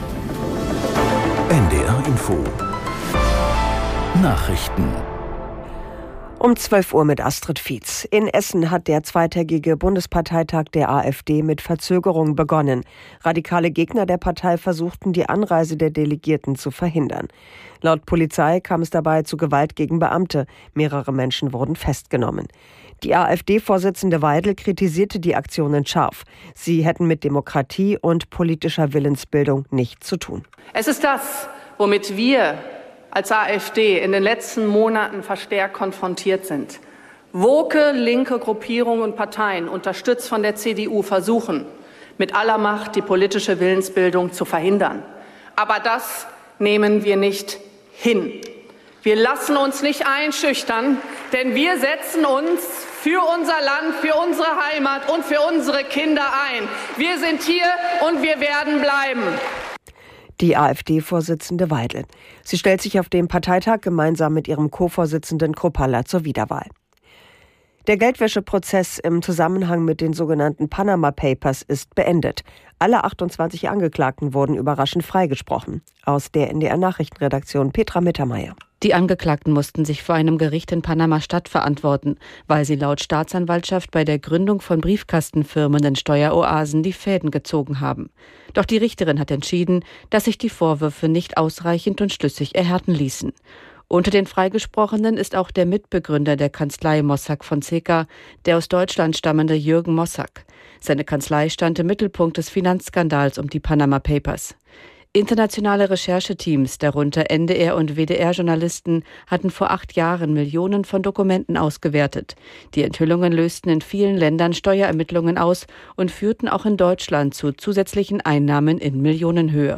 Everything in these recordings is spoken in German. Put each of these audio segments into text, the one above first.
NDR Info Nachrichten Um 12 Uhr mit Astrid Fietz. In Essen hat der zweitägige Bundesparteitag der AfD mit Verzögerung begonnen. Radikale Gegner der Partei versuchten, die Anreise der Delegierten zu verhindern. Laut Polizei kam es dabei zu Gewalt gegen Beamte. Mehrere Menschen wurden festgenommen. Die AfD-Vorsitzende Weidel kritisierte die Aktionen scharf. Sie hätten mit Demokratie und politischer Willensbildung nichts zu tun. Es ist das, womit wir als AfD in den letzten Monaten verstärkt konfrontiert sind. Woke linke Gruppierungen und Parteien, unterstützt von der CDU, versuchen, mit aller Macht die politische Willensbildung zu verhindern. Aber das nehmen wir nicht hin. Wir lassen uns nicht einschüchtern, denn wir setzen uns für unser Land, für unsere Heimat und für unsere Kinder ein. Wir sind hier und wir werden bleiben. Die AfD-Vorsitzende Weidel. Sie stellt sich auf dem Parteitag gemeinsam mit ihrem Co-Vorsitzenden Kruppalla zur Wiederwahl. Der Geldwäscheprozess im Zusammenhang mit den sogenannten Panama Papers ist beendet. Alle 28 Angeklagten wurden überraschend freigesprochen. Aus der NDR Nachrichtenredaktion Petra Mittermeier. Die Angeklagten mussten sich vor einem Gericht in Panama-Stadt verantworten, weil sie laut Staatsanwaltschaft bei der Gründung von Briefkastenfirmen in Steueroasen die Fäden gezogen haben. Doch die Richterin hat entschieden, dass sich die Vorwürfe nicht ausreichend und schlüssig erhärten ließen. Unter den Freigesprochenen ist auch der Mitbegründer der Kanzlei Mossack Fonseca, der aus Deutschland stammende Jürgen Mossack. Seine Kanzlei stand im Mittelpunkt des Finanzskandals um die Panama Papers. Internationale Rechercheteams, darunter NDR- und WDR-Journalisten, hatten vor 8 Jahren Millionen von Dokumenten ausgewertet. Die Enthüllungen lösten in vielen Ländern Steuerermittlungen aus und führten auch in Deutschland zu zusätzlichen Einnahmen in Millionenhöhe.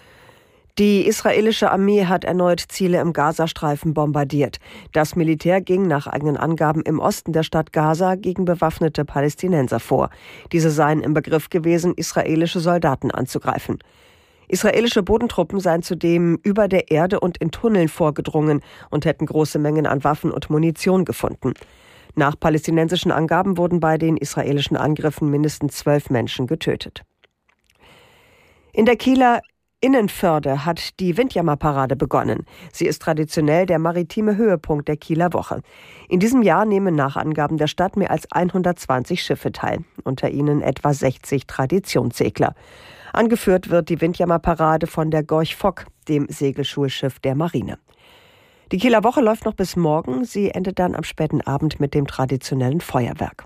Die israelische Armee hat erneut Ziele im Gazastreifen bombardiert. Das Militär ging nach eigenen Angaben im Osten der Stadt Gaza gegen bewaffnete Palästinenser vor. Diese seien im Begriff gewesen, israelische Soldaten anzugreifen. Israelische Bodentruppen seien zudem über der Erde und in Tunneln vorgedrungen und hätten große Mengen an Waffen und Munition gefunden. Nach palästinensischen Angaben wurden bei den israelischen Angriffen mindestens 12 Menschen getötet. In der Kieler Innenförde hat die Windjammerparade begonnen. Sie ist traditionell der maritime Höhepunkt der Kieler Woche. In diesem Jahr nehmen nach Angaben der Stadt mehr als 120 Schiffe teil, unter ihnen etwa 60 Traditionssegler. Angeführt wird die Windjammerparade von der Gorch Fock, dem Segelschulschiff der Marine. Die Kieler Woche läuft noch bis morgen. Sie endet dann am späten Abend mit dem traditionellen Feuerwerk.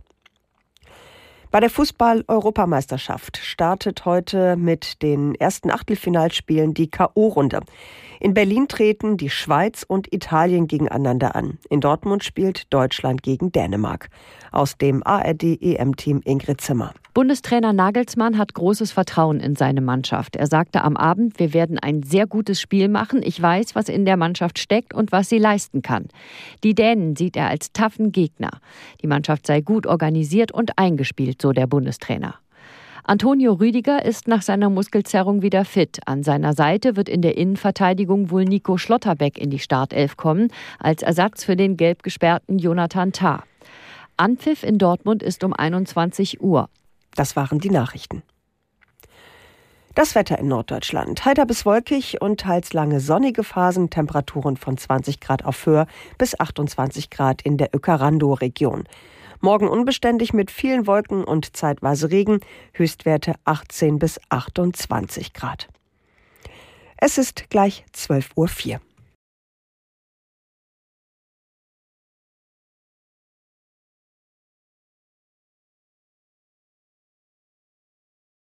Bei der Fußball-Europameisterschaft startet heute mit den ersten Achtelfinalspielen die K.O.-Runde. In Berlin treten die Schweiz und Italien gegeneinander an. In Dortmund spielt Deutschland gegen Dänemark. Aus dem ARD-EM-Team Ingrid Zimmer. Bundestrainer Nagelsmann hat großes Vertrauen in seine Mannschaft. Er sagte am Abend, wir werden ein sehr gutes Spiel machen. Ich weiß, was in der Mannschaft steckt und was sie leisten kann. Die Dänen sieht er als taffen Gegner. Die Mannschaft sei gut organisiert und eingespielt, so der Bundestrainer. Antonio Rüdiger ist nach seiner Muskelzerrung wieder fit. An seiner Seite wird in der Innenverteidigung wohl Nico Schlotterbeck in die Startelf kommen, als Ersatz für den gelb gesperrten Jonathan Tah. Anpfiff in Dortmund ist um 21 Uhr. Das waren die Nachrichten. Das Wetter in Norddeutschland. Heiter bis wolkig und teils lange sonnige Phasen, Temperaturen von 20 Grad auf Föhr bis 28 Grad in der Öckerando-Region. Morgen unbeständig mit vielen Wolken und zeitweise Regen, Höchstwerte 18 bis 28 Grad. Es ist gleich 12:04 Uhr.